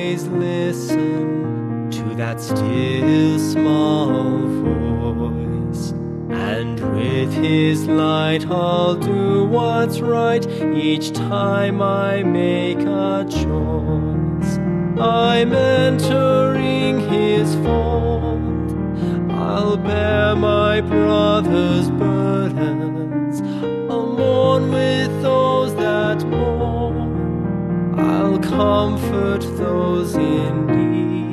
always listen to that still small voice. And with His light I'll do what's right each time I make a choice. I'm entering His fold. I'll bear my brother's burdens. I'll mourn with those that mourn. I'll comfort those in need.